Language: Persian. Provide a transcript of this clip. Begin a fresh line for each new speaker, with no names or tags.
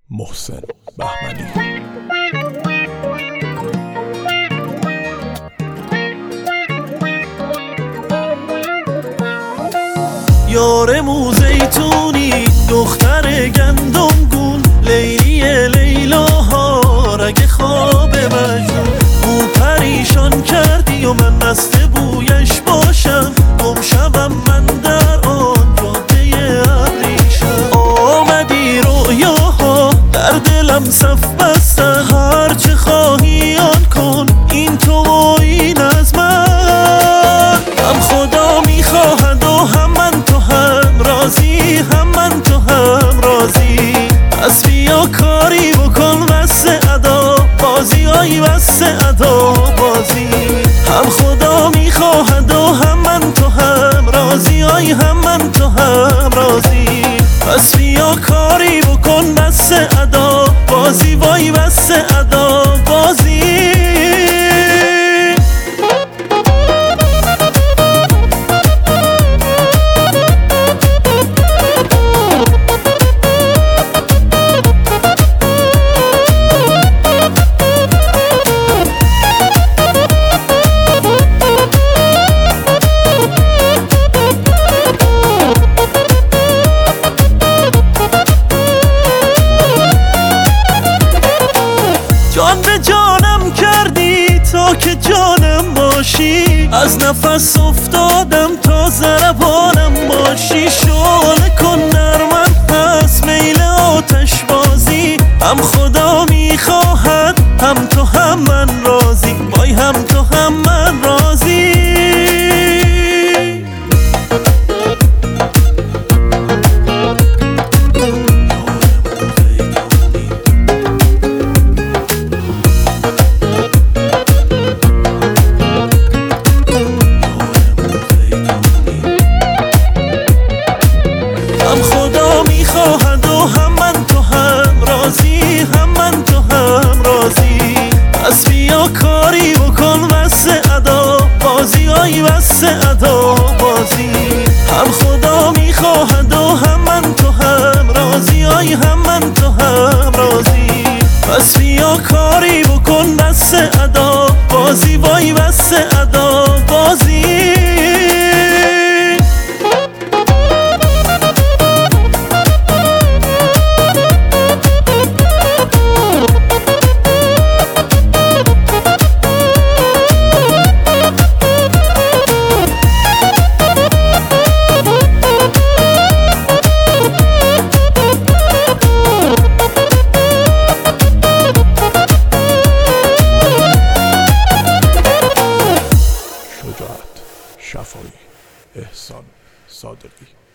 محسن بهمنی.
یار موزیتونی دختر گندم گون، لیلی لیلاها رگ خواب مجنون. بو پریشان کردی و من مست بویش باشم، گم شوم من در آن جاده ابریشم. آمدی رویاها در دلم صف بستن، هرچه خواهی آن کن، این تو و این از من. هم خدا میخواهد و هم من تو هم راضی، هم من تو هم راضی. پس بیا کاری بکن واسه ادا بازی، آی واسه ادا بازی. هم خدا میخواهد و هم من تو هم راضی، آی هم من تو هم راضی. پس بیا کاری بکن واسه ادا بازی، وای واسه ادا بازی. جان به جانم کردی تا که جانم باشی، از نفس افتادم تا ضربانم باشی. شعله کن نرمم پس میل آتش بازی، هم خدا میخواهد هم تو هم من راضی، وای هم تو هم من راضی. هم خدا میخواهد و هم من تو هم راضی، هم من تو هم راضی. پس بیا کاری بکن واسه ادا بازی، آی واسه ادا بازی. هم خدا میخواهد و هم من تو هم راضی، آی هم من تو هم راضی. پس بیا کاری بکن واسه ادا بازی، وای واسه ادا بازی.
شجاعت، شفایی، احسان صادقی.